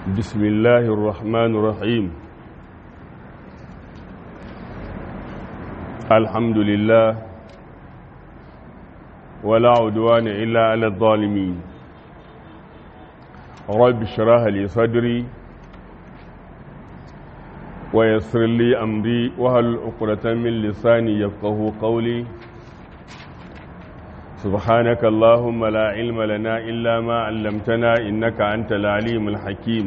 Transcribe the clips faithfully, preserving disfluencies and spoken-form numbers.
بسم الله الرحمن الرحيم. الحمد لله ولا عدوان إلا على الظالمين. رب اشرح لي صدري ويسر لي أمري وهل عقدة من لساني يفقه قولي. سبحانك اللهم لا علم لنا إلا ما علمتنا إنك أنت العليم الحكيم.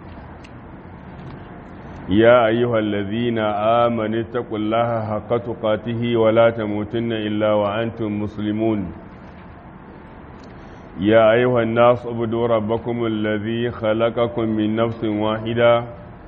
يا أيها الذين آمنوا اتقوا الله حق تقاته ولا تموتن إلا وأنتم مسلمون. يا أيها الناس اعبدوا ربكم الذي خلقكم من نفس واحدة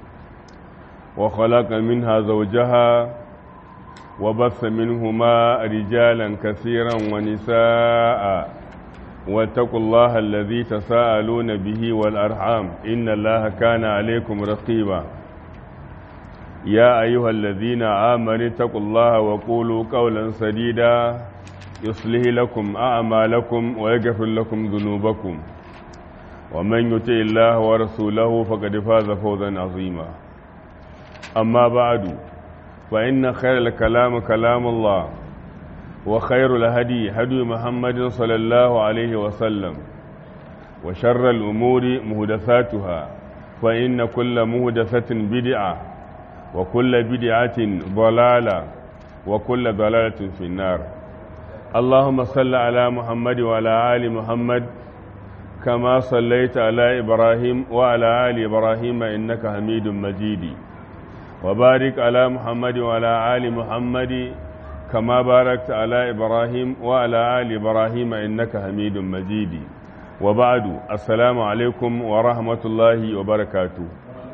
وخلق منها زوجها وبث منهما رجالا كثيرا ونساء واتقوا الله الذي تساءلون به والأرحام إن الله كان عليكم رقيبا. يا أيها الذين آمنوا اتقوا الله وقولوا قولا سديدا يصلح لكم أعمالكم ويغفر لكم ذنوبكم ومن يطع الله ورسوله فقد فاز فوزا عظيما. أما بعد فإن خير الكلام كلام الله وخير الهدي هدي محمد صلى الله عليه وسلم وشر الأمور مهدثاتها فإن كل مهدثة بدعة وكل بدعة ضلالة وكل ضلالة في النار. اللهم صل على محمد وعلى آل محمد كما صليت على إبراهيم وعلى آل إبراهيم إنك حميد مجيد وبارك على محمد وعلى آل محمد كما باركت على إبراهيم وعلى آل إبراهيم إنك حميد مجيد. وبعد السلام عليكم ورحمة الله وبركاته.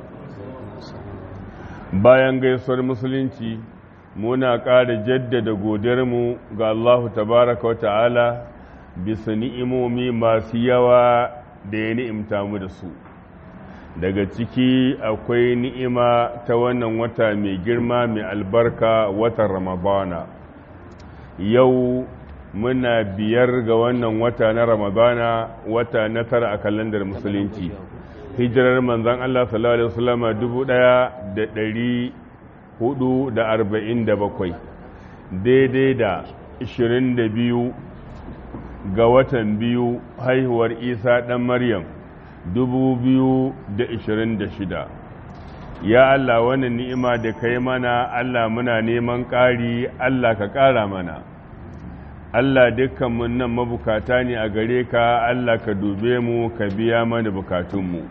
bayan gaisuwar musulunci muna ƙara jaddada godiyarmu ga Allah tabaraka wa ta'ala bisa ni'imomi masu yawa da ya ni'imta mu da su. Daga ciki akwai ni'ima ta wannan wata mai girma mai albarka watan Ramadana. Yau muna biyar ga wannan wata na Ramadana, wata na tara a kalandar musulunci. Hijirar manzon Allah sallallahu alaihi wasallam dubu ɗaya da ɗari hudu da arba'in da bakwai, daidai da ishirin da biyu ga watan biyu haihuwar Isa ɗan Maryam dubu biyu da ishirin da shida. Ya Allah, wannan ni'ima da kai mana, Allah muna neman ƙari, Allah ka ƙara mana. Allah dukkan mun nan mabukata ne a gare ka, Allah ka dube mu ka biya mana bukatunmu.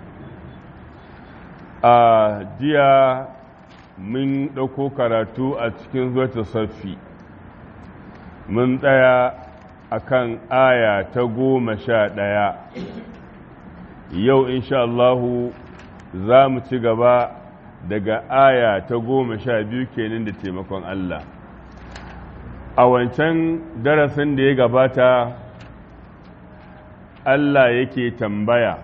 A jiya mun ɗauko karatu a cikin zuwa saffi, mun tsaya akan aya ta goma sha ɗaya. Yau insha Allahu za mu ci gaba daga aya ta goma sha biyu kenan da taimakon Allah. A wancan darasin da ya gabata Allah yake tambaya,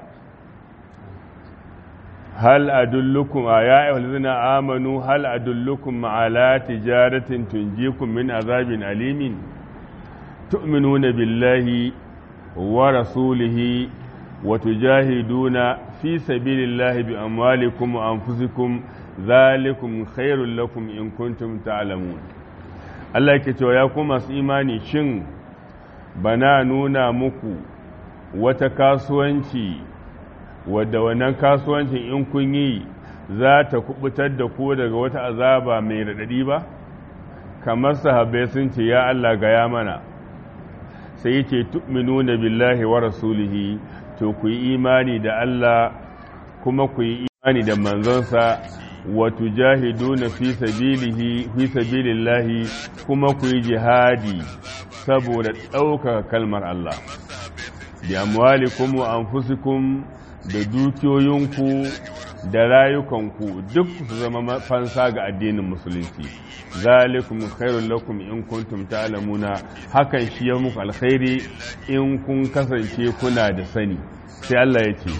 hal adullukum ya ayyuhallazina amanu hal adullukum ala tijaratin tunjikum min azabin alimin tu'minuna billahi wa rasulihi وتجاهدون في سبيل الله بأموالكم وأنفسكم ذلكم خير لكم إن كنتم تعلمون. Allah yake cewa ya ku masu imani, shin bana nuna muku wata kasuwanci wadda wannan kasuwancin in kun yi za ta kubutar da ku daga wata azaba mai raɗaɗi ba? Kamar sahabbai sun ce, ya Allah gaya mana, sai yace tu'minuna billahi wa rasulihi, to ku yi imani da Allah kuma ku yi imani da manzonsa, wa tujahiduna fi sabilihi fi sabilillahi, kuma ku yi jihadi saboda ɗaukaka kalmar Allah, bi amwalikum wa anfusikum, da dukiyoyinku da rayukanku duk su zama fansa ga addinin musulunci. Zalikum khairul lakum in kuntum ta'lamuna, hakan shi ya muku alkhairi in kun kasance kuna da sani. Sai Allah ya ce,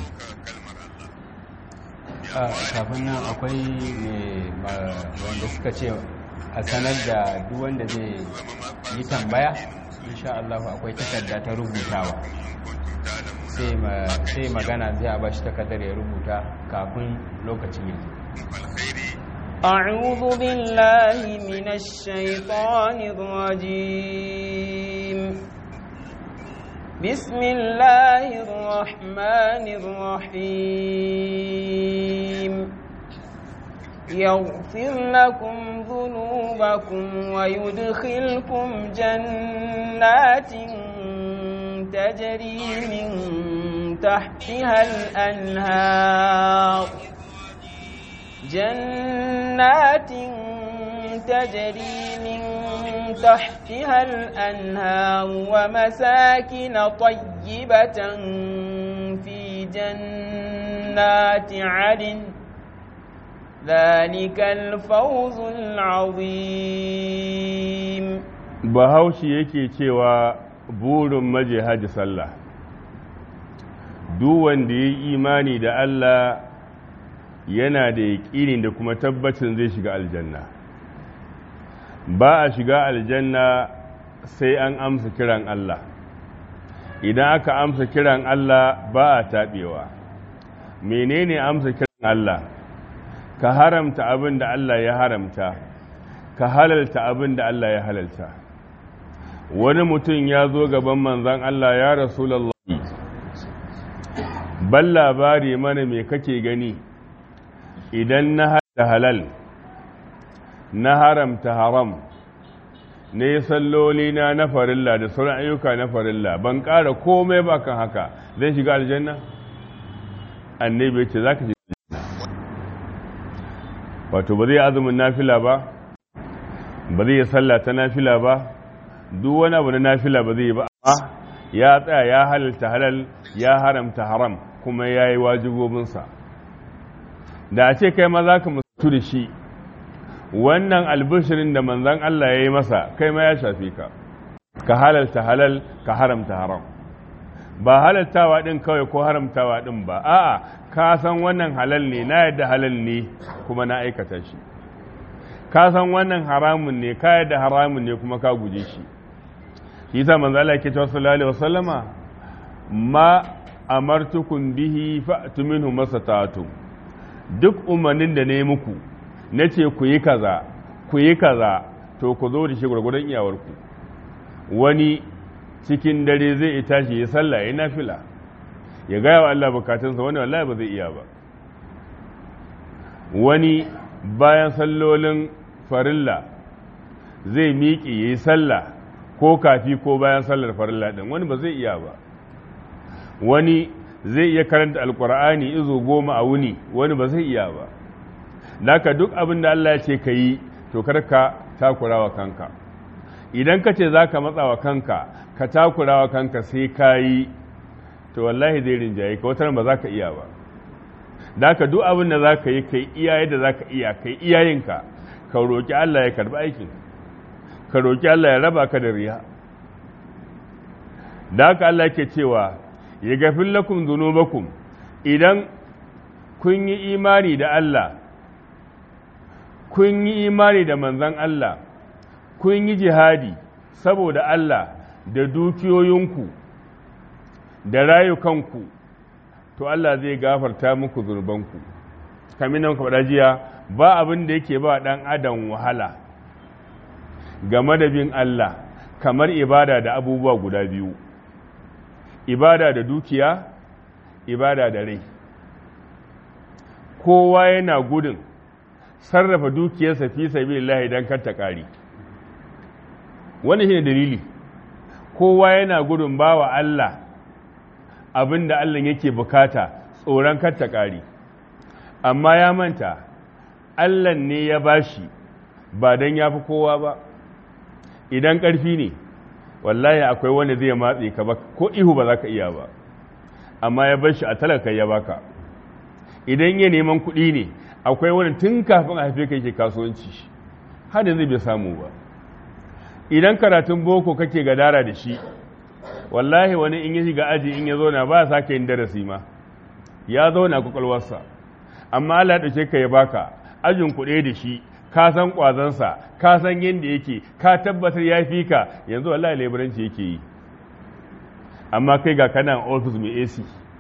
kafin nan akwai ne wanda suka ce a sanar da duk wanda zai yi tambaya, insha Allah akwai takarda ta rubutawa sai magana zai a bashi takardar ya rubuta kafin lokacin yanzu. أعوذ بالله من الشيطان الرجيم بسم الله الرحمن الرحيم يغفر لكم ذنوبكم ويدخلكم جنات تجري من تحتها الأنهار جنات تجري من تحتها الأنهار ومساكن طيبة في جنات عدن ذلك الفوز العظيم. Bahaushe yake cewa burin maje haji sallah. Duk wanda ya yi imani da Allah yana da yaƙini da kuma tabbacin zai shiga aljanna. Ba a shiga aljanna sai an amsa kiran Allah. Idan aka amsa kiran Allah ba a taɓewa. Menene amsa kiran Allah? Ka haramta abin da Allah ya haramta, ka halalta abin da Allah ya halalta. Wani mutum ya zo gaban manzan Allah, ya Rasulullahi, ban labari mana me kake gani idan na haɗa halal, na haramta haram, na yi sallolina na farilla da sauran ayyuka na farilla, ban ƙara komai ba kan haka, zai shiga aljanna? Annabi ya ce za ka shiga wato ba zai azumin nafila ba, ba zai yi sallah ta nafila ba, duk wani abu na nafila ba zai yi ba, amma ya tsaya ya halalta halal ya haramta haram kuma ya yi wajibobinsa. Da a ce kai ma za ka mutu da shi, wannan albishirin da manzan Allah ya yi masa kai ma ya shafi ka, ka halalta halal ka haramta haram. Ba halaltawa ɗin kawai ko haramtawa ɗin ba, a'a ka san wannan halal ne, na yadda halal ne kuma na aikata shi. Ka san wannan haramun ne, ka yadda haramun ne kuma ka guje shi. Shi yasa manzo Allah yake cewa sallallahu alaihi wasallama ma amartukum bihi fa'tu minhu masata'tum. Duk umarnin da ne muku nace ku yi kaza, ku yi kaza, to ku zo da shi gurgurdan iyawarku. Wani cikin dare zai tashi ya sallah ya nafila, ya gaya wa Allah bukatunsa, wani wallahi ba zai iya ba. Wani bayan sallolin farilla zai miƙe ya yi sallah ko kafi ko bayan sallar farilla ɗin, wani ba zai iya ba. Wani zai iya karanta alkur'ani izo goma a wuni, wani ba zai iya ba. Naka duk abin da Allah ya ce ka yi, to karka takura wa kanka. Idan ka ce za ka matsa wa kanka, ka takura wa kanka sai ka yi, to wallahi zai rinjaye ka, wata ba za ka iya ba. Naka duk abin da za ka yi, ka yi iyaye da za ka iya, ka yi iyayenka, ka roƙi Allah ya karɓi aikin, ka roƙi Allah ya raba ka da riya. Da haka Allah ke cewa, ya gafin lakum zunubakum, idan kun yi imani da Allah, kun yi imani da manzan Allah, kun yi jihadi saboda Allah da dukiyoyinku da rayukanku, to Allah zai gafarta muku zunubanku. Kamin nan faɗa jiya, ba abin da yake ba ɗan adam wahala game da bin Allah kamar ibada da abubuwa guda biyu, ibada da dukiya, ibada da rai. Kowa yana gudun sarrafa dukiyarsa fi sabilillah idan kar ta ƙari. Wannan shine dalili. Kowa yana gudun bawa Allah abinda Allah yake bukata, tsoron kar ta ƙari. Amma ya manta Allah ne ya bashi ba dan yafi kowa ba. Idan ƙarfi ne, wallahi akwai wanda zai matse ka ba, ko ihu ba za ka iya ba, amma ya bar shi a talaka ya baka. Idan ya neman kuɗi ne, akwai wani tun kafin a haife ka yake kasuwanci, har yanzu bai samu ba. Idan karatun boko kake gadara da shi, wallahi wani in ya shiga aji in ya zauna ba sa ka yin darasi ma, ya zauna kwakwalwarsa, amma Allah ya ɗauke ka ya baka ajin kuɗe da shi, ka san ƙwazansa, ka san yadda yake, ka tabbatar ya fi ka, yanzu wallahi leburanci yake yi. amma kai ga kana ofis mai A C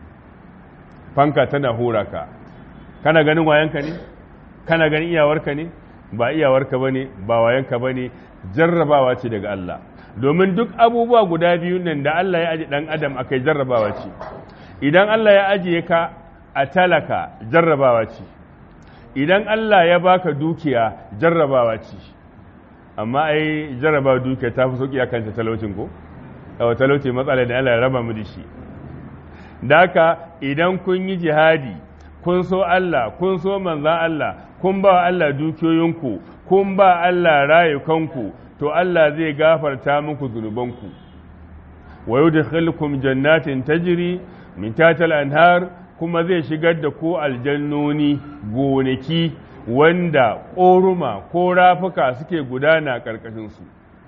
fanka tana hura ka, kana ganin wayanka ne, kana ganin iyawarka ne, ba iyawarka bane, ba wayanka bane, jarrabawa ce daga Allah. Domin duk abubuwa guda biyu nan da Allah ya aji dan adam akai jarrabawa ce. Idan Allah ya ajiye ka a talaka jarrabawa ce, idan Allah ya baka dukiya jarrabawa ce, amma ai jarrabawa dukiya ta fi sauki akan talaucin ko? Yawa talauci matsala da Allah ya raba mu da shi. Da haka idan kun yi jihadi, kun so Allah, kun so manzan Allah, kun ba Allah dukiyoyinku, kun ba Allah rayukanku, to Allah zai gafarta muku zunubanku. Wa yudkhilukum jannatin tajri min tahtiha al-anhar, kuma zai shigar da ku aljannoni, gonaki wanda ƙoruma ko rafuka suke gudana ƙarƙashin su.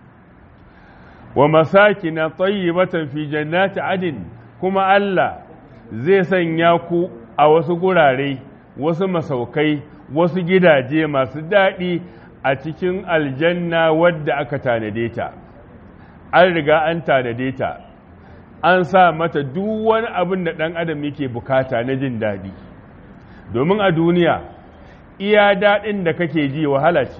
Wa masakina tayyibatan fi jannati adin, kuma Allah zai sanya ku a wasu gurare, wasu masaukai, wasu gidaje masu daɗi a cikin aljanna wadda aka tanade ta. An riga an tanade ta, an sa mata duk wani abin da ɗan adam yake bukata na jin daɗi. Domin a duniya, iya daɗin da kake ji wahala ce,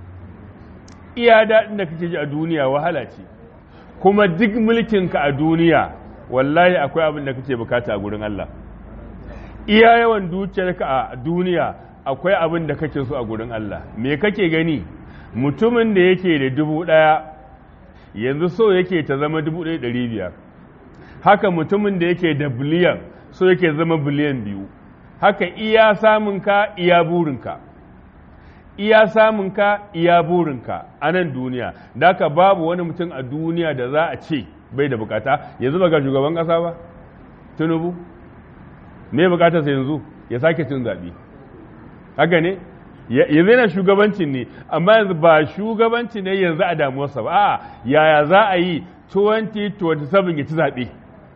iya daɗin da kake ji a duniya wahala ce, kuma duk mulkinka a duniya, wallahi akwai abin da kake bukata a gurin Allah. Iya yawan dukiyarka a duniya akwai abin da kake so a gurin Allah. Me kake gani? Mutumin da yake da dubu ɗaya yanzu so yake ta zama dubu ɗaya ɗari biyar. Haka mutumin da yake da biliyan so yake zama biliyan biyu. Haka iya samunka iya burinka. Iya samunka iya burinka a nan duniya. Da haka babu wani mutum a duniya da za a ce bai da bukata. Yanzu ba ga shugaban ƙasa ba? Tinubu? Me bukatarsa yanzu? Ya sake cin zaɓe. Haka ne? Yanzu yana shugabancin ne, amma yanzu ba shugabanci ne yanzu a damuwarsa ba. A'a, yaya za a yi twenty twenty-seven ya ci zaɓe?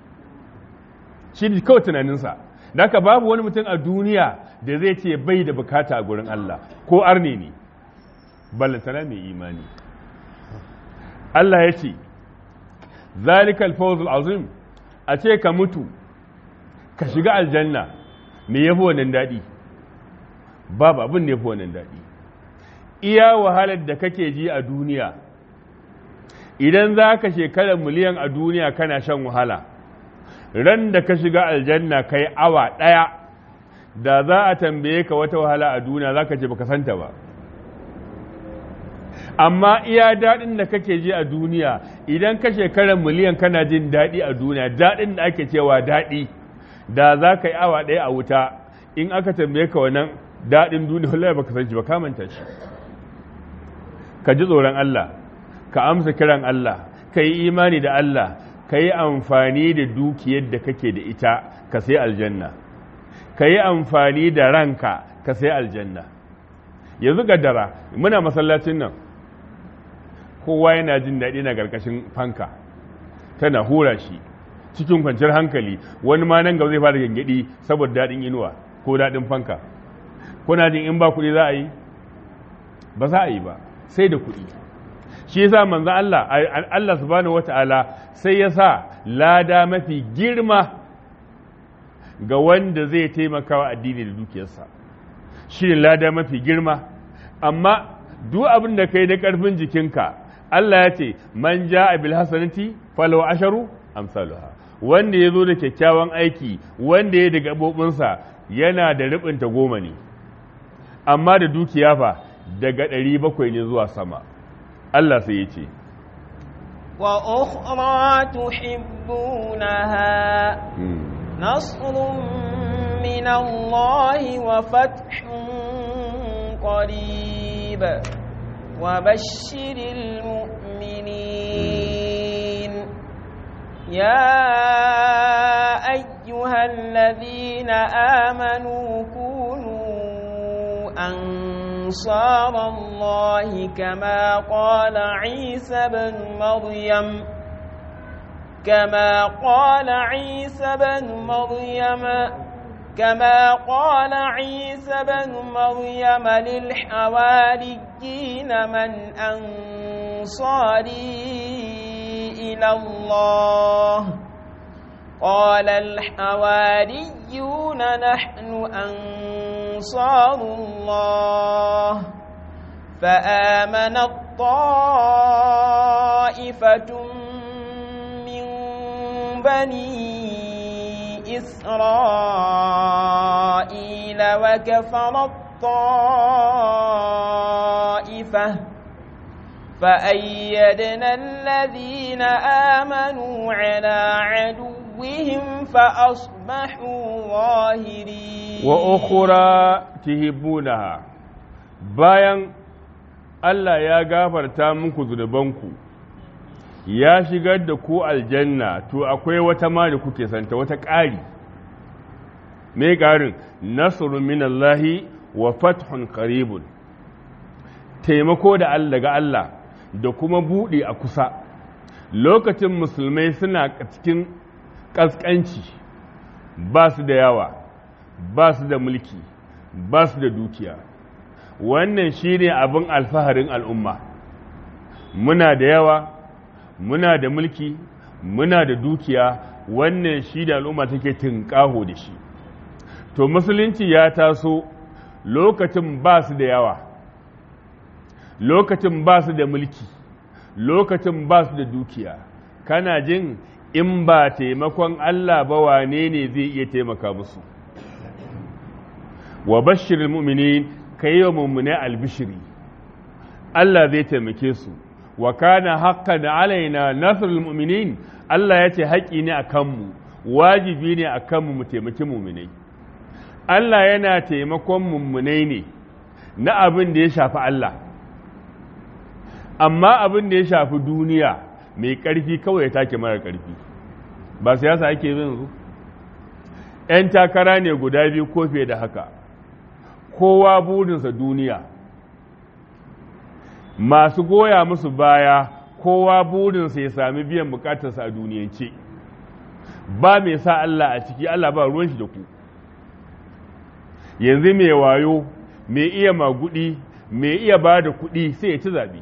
Shi ne kawai tunaninsa. Da haka babu wani mutum a duniya da zai ce bai da bukata a gurin Allah, ko arne ne, ballantana mai imani. Allah ya ce, zalikal fawzul azim, a ce ka mutu ka shiga aljanna, me yafi wannan daɗi? Babu abin da yafi wannan daɗi. Iya wahalar da kake ji a duniya, idan za ka shekarar miliyan a duniya kana shan wahala, ran da ka shiga aljanna kai awa ɗaya, da za a tambaye ka wata wahala a duniya za ka ce baka santa ba. Amma iya daɗin da kake ji a duniya, idan ka shekarar miliyan kana jin daɗi a duniya, daɗin da ake cewa daɗi, da za ka yi awa ɗaya a wuta, in aka tambaye ka wannan daɗin duniya, wallahi baka san shi ba, ka manta shi. Ka ji tsoron Allah, ka amsa kiran Allah, ka yi imani da Allah, ka yi amfani da dukiyar da kake da ita, ka sai aljanna. Ka yi amfani da ranka, ka sai aljanna. Yanzu gaddara, muna masallacin nan, kowa yana jin daɗi na ƙarƙashin fanka, tana hura shi cikin kwanciyar hankali, wani ma nan gaba zai fara gyangyaɗi saboda daɗin inuwa ko daɗin fanka. Kuna jin in ba kuɗi za a yi? Ba za a yi ba, sai da kuɗi. Shi yasa manzo Allah Allah subhanahu wata'ala sai ya sa lada mafi girma ga wanda zai taimaka wa addini da dukiyarsa. Shi ne lada mafi girma, amma duk abin da kai da ƙarfin jikinka, Allah ya ce man ja'a bil hasanati falahu asharu amsaluha. Wanda ya zo da kyakkyawan aiki, wanda ya da gabobinsa yana da rubinta goma ne, amma da dukiya fa daga ɗari bakwai ne zuwa sama. Allah sai ya ce wa ukhra tuhibbunaha nasrun min Allah wa fathun qarib wa bashshiril mu'minin ya ayyuhalladhina amanu kunu أنصار الله كما قال عيسى بن مريم كما قال عيسى بن مريم كما قال عيسى بن مريم للحواريين من أنصاري إلى الله قال الحواريون نحن أنصار الله فآمنت طائفة من بني إسرائيل وكفرت طائفة فأيدنا الذين آمنوا على عدوهم فأصبحوا ظاهرين وأخرى تهبونها bayan Allah ya gafarta muku zunubanku ya shigar da ku aljanna to akwai wata ma da kuke santa wata ƙari me ƙarin nasrun minallahi wa fathun qaribun taimako da Allah daga Allah da kuma buɗe a kusa lokacin musulmai suna cikin ƙasƙanci ba su da yawa ba su da mulki ba su da dukiya wannan shine abin alfaharin al'umma muna da yawa muna da mulki muna da dukiya wannan shi da al'umma take tinƙaho da shi to musulunci ya taso lokacin ba su da yawa lokacin ba su da mulki lokacin ba su da dukiya kana jin in ba taimakon Allah ba wane ne zai iya taimaka musu wa bashirul mu'minin kai wa mu'mini albishiri Allah zai taimake su wa kana haqqan alaina nasrul mu'minin Allah ya ce haƙi ne akan mu wajibi ne akan mu mu taimaki mu'minai Allah yana taimakon mu'minai ne na abin da ya shafi Allah amma abin da ya shafi duniya mai ƙarfi kawai ya take mara ƙarfi ba siyasa ake yin yanzu ‘yan takara ne guda biyu ko fiye da haka kowa burinsa duniya masu goya musu baya kowa burinsa ya sami biyan bukatarsa a duniyance ba mai sa Allah a ciki Allah ba ruwan shi da ku yanzu mai wayo mai iya magudi mai iya ba da kuɗi sai ya ci zaɓe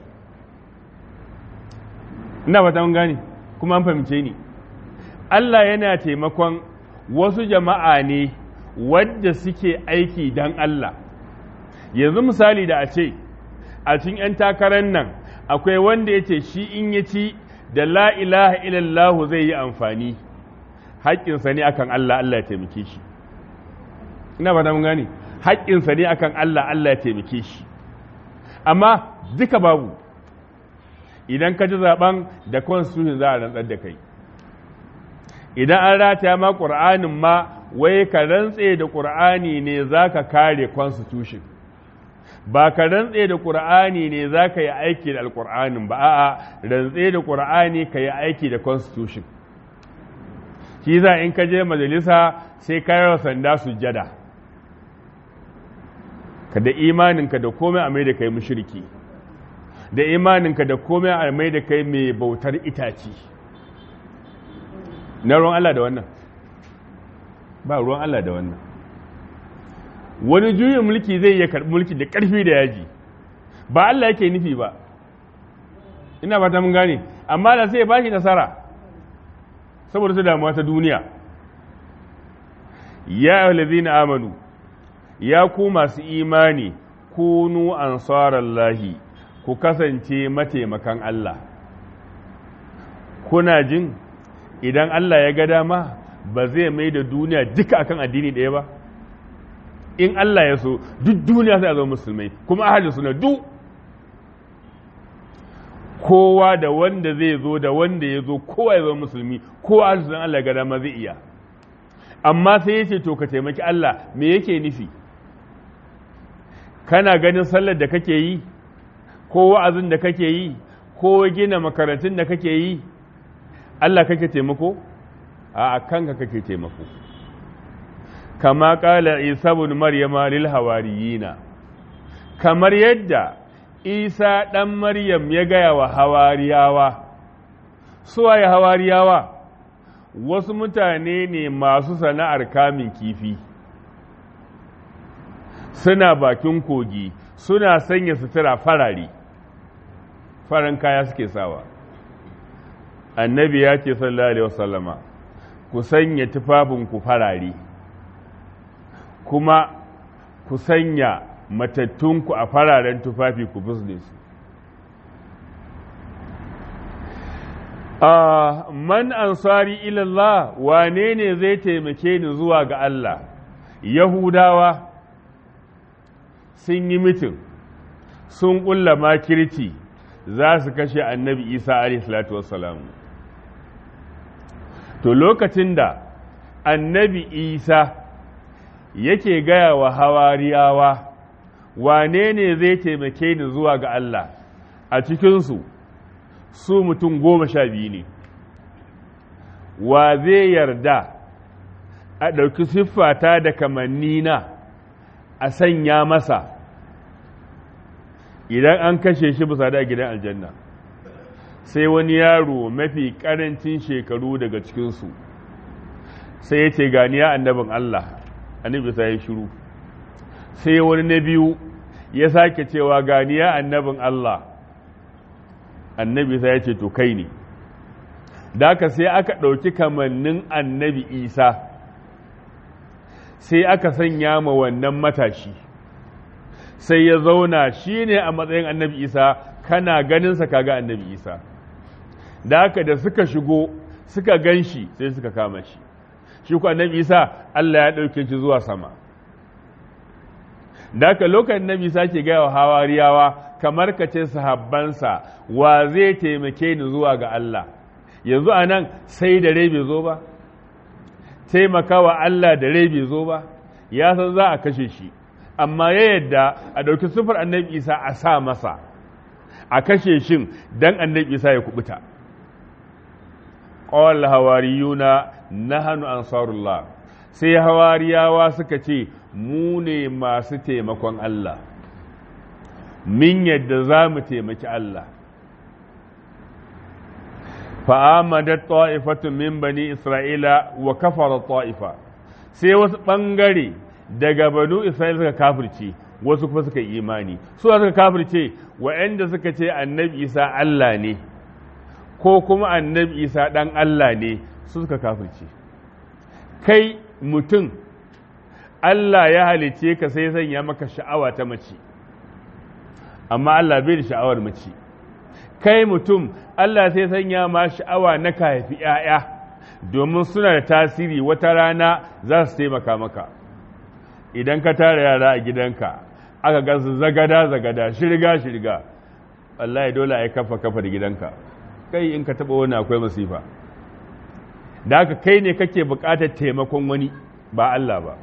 ina fata mun gane kuma an fahimce ni Allah yana taimakon wasu jama'a ne wadda suke aiki don Allah yanzu misali da a ce a cikin 'yan takarar nan akwai wanda ya ce shi in ya ci da la ilaha illallahu zai yi amfani haƙƙinsa ne akan Allah Allah ya taimake shi ina fata mun gane haƙƙinsa ne akan Allah Allah ya taimake shi amma duka babu idan ka ji zaben da constitution za a rantsar da kai idan an rataya ma ƙur'anin ma wai ka rantse da ƙur'ani ne za ka kare constitution ba ka rantse da ƙur'ani ne za ka yi aiki da alƙur'anin ba a'a rantse da ƙur'ani ka yi aiki da constitution shi za in ka je majalisa sai ka yi sanda sujjada ka da imaninka da komai a mai da kai mushriki da imaninka da komai a mai da kai mai bautar itaci na ruwan Allah da wannan ba ruwan Allah da wannan wani juyin mulki zai iya karɓi mulki da ƙarfi da yaji ba Allah yake nufi ba ina ba ta mun gane amma da sai ya bashi nasara saboda su damuwa ta duniya ya ahlazina amanu ya ku masu imani kunu ansarallahi ku kasance mataimakan Allah kuna jin idan Allah ya ga dama ba zai mai da duniya duka akan addini ɗaya ba in Allah ya so duk duniya sai a zama musulmai kuma ahalin suna duk kowa da wanda zai zo da wanda ya zo kowa ya zama musulmi kowa ahalin suna Allah ya ga dama zai iya amma sai ya ce to ka taimaki Allah me yake nufi kana ganin sallar da kake yi ko wa'azin da kake yi ko gina makarantun da kake yi Allah kake taimako a kanka kake taimako kama kala Isa ibn Maryama lil hawariyina kamar yadda Isa dan Maryam ya gaya wa hawariyawa suwaye hawariyawa wasu mutane ne masu sana'ar kamin kifi suna bakin kogi suna sanya sutura farare faran kaya suke sawa annabi ya ce sallallahu alaihi wasallama ku sanya tufafinku farare kuma ku sanya matattunku a fararen tufafi ku busne su. Uh, man ansari ilallah, wane ne zai taimake ni zuwa ga Allah? Yahudawa sun yi mitin, sun ƙulla makirci za su kashe annabi Isa alaihi salatu wassalam. To lokacin da annabi Isa yake gaya wa hawariyawa, wane ne zai taimake ni zuwa ga Allah? A cikinsu su mutum goma sha biyu ne. Wa zai yarda a ɗauki siffata da kamannina a sanya masa idan an kashe shi bisa da gidan aljanna? Sai wani yaro mafi ƙarancin shekaru daga cikinsu sai ya ce gani ya annabin Allah, annabi sai ya shiru. Sai wani na biyu ya sake cewa gani ya annabin Allah, annabi sai ya ce to kai ne. Da haka sai aka ɗauki kamannin annabi Isa sai aka sanya ma wannan matashi, sai ya zauna shi ne a matsayin annabi Isa, kana ganinsa kaga annabi Isa. Da haka da suka shigo suka gan shi sai suka kama shi, shi ku annabi Isa Allah ya ɗauke shi zuwa sama. Da haka lokacin annabi Isa ke gaya wa hawariyawa kamar ka ce sahabbansa, wa zai taimake ni zuwa ga Allah? Yanzu a nan sai da rai bai zo ba, taimaka wa Allah da rai bai zo ba, ya san za a kashe shi, amma ya yadda a ɗauki sufar annabi Isa a sa masa a kashe shin don annabi Isa ya kubuta. Qala hawariyuna nahnu ansarullah, sai hawariyawa suka ce mu ne masu taimakon Allah, min yadda za mu taimaki Allah. fa'amadat ta'ifatun min bani Isra'ila wa kafara ta'ifa, sai wasu ɓangare daga banu Isra'ila suka kafirce, wasu kuma suka yi imani. Su suka kafirce wa'anda suka ce annabi Isa Allah ne ko kuma annabi Isa ɗan Allah ne, su suka kafirce. Kai mutum Allah ya halice ka sai sanya maka sha'awa ta mace, amma Allah bai da sha'awar mace. Kai mutum Allah sai sanya ma sha'awa na ka haifi ‘ya'ya, domin suna da tasiri, wata rana za su taimaka maka. Idan ka tara yara a gidanka aka gansu zagada zagada shirga shirga, Allah ya dole a yi kafa kafa da gidanka. Kai in ka taɓa wani akwai masifa. Da haka kai ne kake buƙatar taimakon wani, ba Allah ba.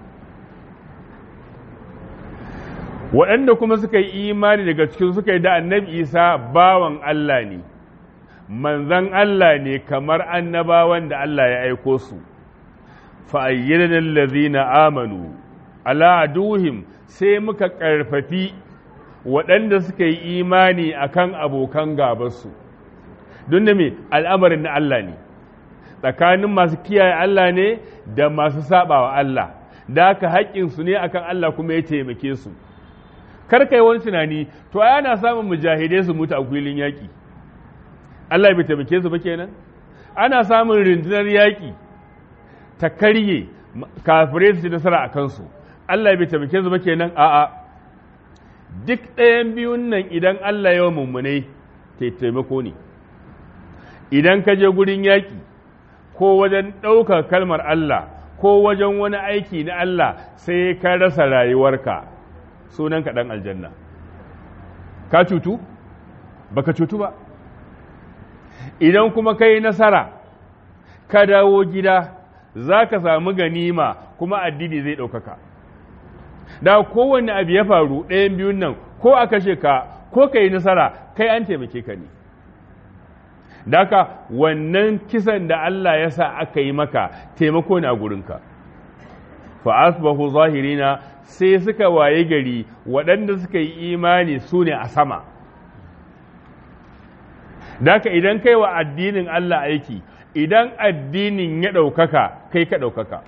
Waɗanda kuma suka yi imani daga cikin suka yi da annabi Isa bawan Allah ne, manzan Allah ne kamar annabawan da Allah ya aiko su. Fa'ayyana allazina amanu ala aduhim, sai muka ƙarfafi waɗanda suka yi imani akan abokan gabarsu. Don da me al'amarin na Allah ne, tsakanin masu kiyaye Allah ne da masu saɓawa Allah, da haka haƙƙinsu ne akan Allah kuma ya taimake su. Kar kai wani tunani, to ai ana samun mujahidai su mutu a filin yaƙi, Allah bai taimake su ba kenan? Ana samun rundunar yaƙi ta karye kafirai su ci nasara a kansu, Allah bai taimake su ba kenan? A'a, duk ɗayan biyun nan idan Allah yawa mummunai taimako ne. Idan ka je gurin yaƙi ko wajen ɗaukar kalmar Allah ko wajen wani aiki na Allah sai ka rasa rayuwarka, sunanka ɗan aljanna. Ka cutu? Baka cutu ba. Idan kuma ka yi nasara ka dawo gida za ka samu ganima kuma addini zai ɗaukaka. Da kowane abu ya faru ɗayan biyun nan, ko a kashe ka ko ka yi nasara, kai an taimake ka ne. Daka wannan kisan da Allah ya sa aka yi maka taimako ne a gurinka. Fa asbahu zahirina, sai suka waye gari waɗanda suka yi imani su ne a sama. Daka idan kai wa addinin Allah aiki, idan addinin ya ɗaukaka, kai ka ɗaukaka.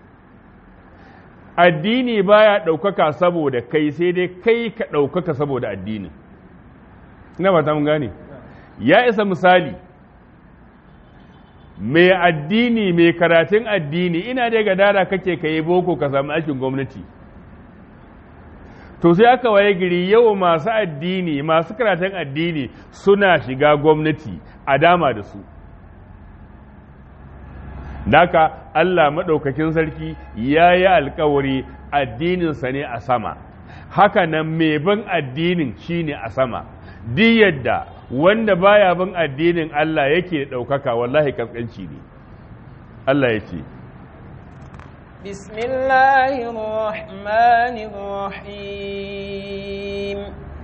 Addini baya ɗaukaka saboda kai, sai dai kai ka ɗaukaka saboda addinin. Ina ba ta mun gane? Ya isa misali, mai addini mai karatun addini ina dai gadara kake ka yi boko ka samu aikin gwamnati. To sai aka waye gari yau masu addini masu karatun addini suna shiga gwamnati a dama da su. Daka Allah maɗaukakin sarki ya yi alkawari addininsa ne a sama, haka nan mai bin addinin shi ne a sama. Duk yadda wanda baya bin addinin Allah yake ɗaukaka wallahi kaskanci ne. Allah ya ce, Bismillahirrahmanirrahim.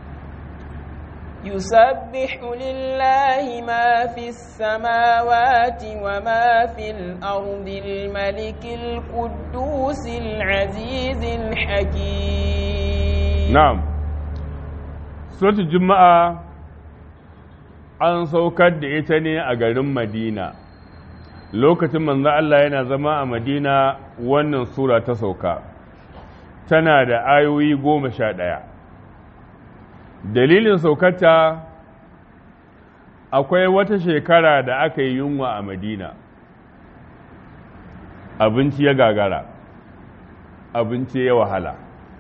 يسبح لله ما في السماوات وما في الأرض الملك القدوس العزيز الحكيم. نعم. سورة الجمعة an saukar da ita ne a garin Madina. Lokacin manzo Allah yana zama a Madina wannan sura ta sauka. Tana da ayoyi goma sha ɗaya. Dalilin saukarta akwai wata shekara da aka yi yunwa a Madina. Abinci ya gagara, abinci ya wahala.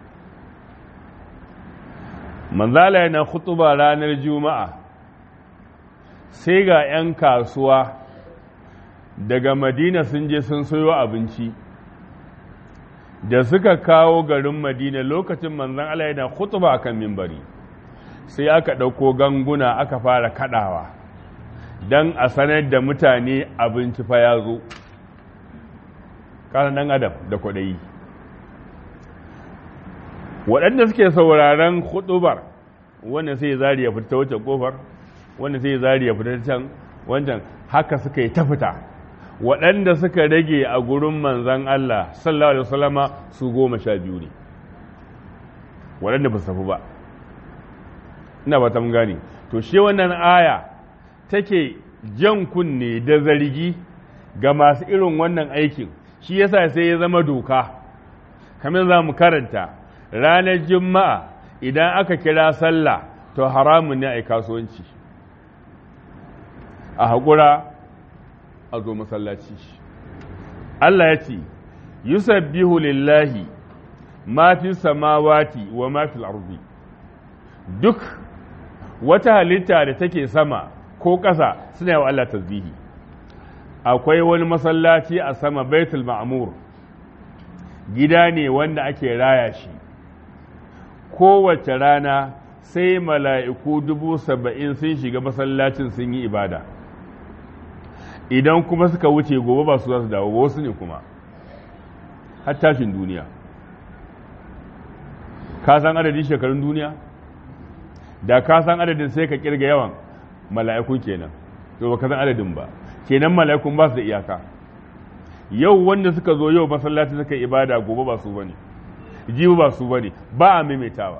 Manzala yana khutuba ranar Juma'a, sai ga ‘yan kasuwa daga Madina sun je sun sayo abinci, da suka kawo garin Madina lokacin manzan Allah yana khutuba akan mimbari. Sai aka ɗauko ganguna aka fara kaɗawa don a sanar da mutane abinci fa ya zo. Ƙaran ɗan adam da kwaɗayi. Waɗanda suke sauraron huɗubar, wanda sai zari ya fita wacce ƙofar, wanda sai zari ya fita can wancan, haka suka yi ta fita. Waɗanda suka rage a gurin manzan Allah sallallahu alaihi wasallama su goma sha biyu ne, waɗanda ba su tafi ba. Ina ba ta mun gane. To shi wannan aya take jan kunne da zargi ga masu irin wannan aikin, shi yasa sai ya zama doka. Kamar za mu karanta ranar Juma'a idan aka kira sallah to haramun ne a yi kasuwanci, a haƙura a zo masallaci. Allah ya ce yusabbihu lillahi ma fi samawati wa ma fil ardi. Duk wata halitta da take sama ko ƙasa suna yi wa Allah tasbihi. Akwai wani masallaci a sama, Baitul Ma'mur, gida ne wanda ake raya shi. Kowace rana sai mala'iku dubu saba'in sun shiga masallacin sun yi ibada. Idan kuma suka wuce gobe ba su za su dawo, wasu ne kuma har tashin duniya. Ka san adadin shekarun duniya? Da ka san adadin sai ka kirga yawan mala'ikun kenan, to ba ka san adadin ba, kenan mala'ikun ba su da iyaka. Yau wanda suka zo yau masallaci suka ibada, gobe ba su bane, jibi ba su bane, ba a maimaitawa.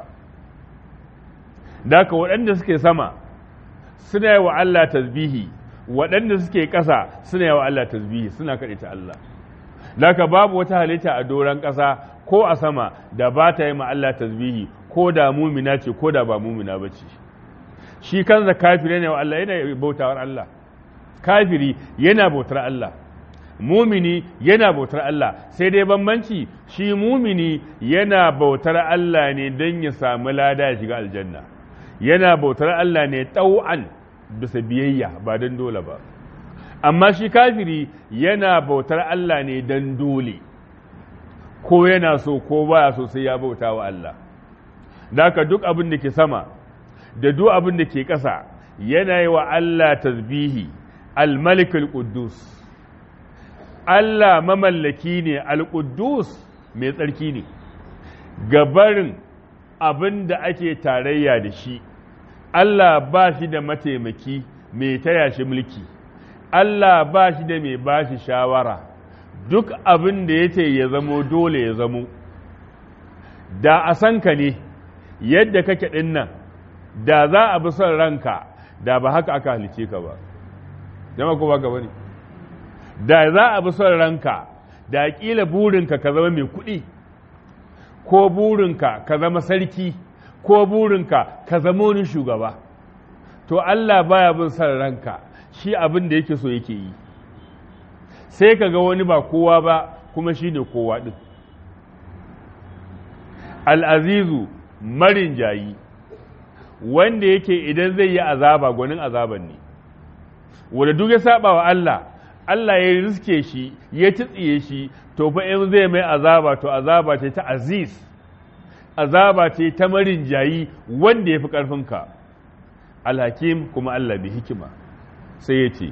Da ka waɗanda suke sama suna yi wa Allah tasbihi, waɗanda suke ƙasa suna yi wa Allah tasbihi, suna kaɗe ta Allah. Da ka babu wata halitta a doron ƙasa ko a sama da ba ta yi ma Allah tasbihi, ko da mumina ce ko da ba mumina ba ce. Shi kansa kafiri ne wa Allah, yana bautawar Allah. Kafiri yana bautar Allah, mumini yana bautar Allah, sai dai bambanci shi mumini yana bautar Allah ne don ya samu lada ya shiga aljanna, yana bautar Allah ne tau'an bisa biyayya ba don dole ba. Amma shi kafiri yana bautar Allah ne don dole, ko yana so ko baya so sai ya bauta wa Allah. Daka duk abin da ke sama da duk abin da ke ƙasa yana yi wa Allah tasbihi. Al-Malik al-Quddus, Allah mamallaki ne, al-Quddus mai tsarki ne, gabarin abin da ake tarayya da shi. Allah ba shi da mataimaki mai taya shi mulki, Allah ba shi da mai ba shi shawara. Duk abin da ya ce ya zamo dole ya zamo. Da a san ka ne yadda kake ɗin nan, da za a bi son ranka, da ba haka aka halice ka ba. Jama ko ba gaba ne? Da za a bi son ranka, da ƙila burinka ka zama mai kuɗi, ko burinka ka zama sarki, ko burinka ka zama wani shugaba. To Allah baya bin son ranka, shi abin da yake so yake yi. sai ka ga wani ba kowa ba kuma shi ne kowa ɗin. Al'azizu marin jayi wanda yake idan zai yi azaba gwanin azaban ne, wanda duk ya saba wa Allah, Allah ya riske shi ya tsiye shi, to fa in zai mai azaba to azaba ce ta aziz, azaba ce ta marin jayi wanda ya fi ƙarfinka. Alhakim kuma Allah bi hikima sai ya ce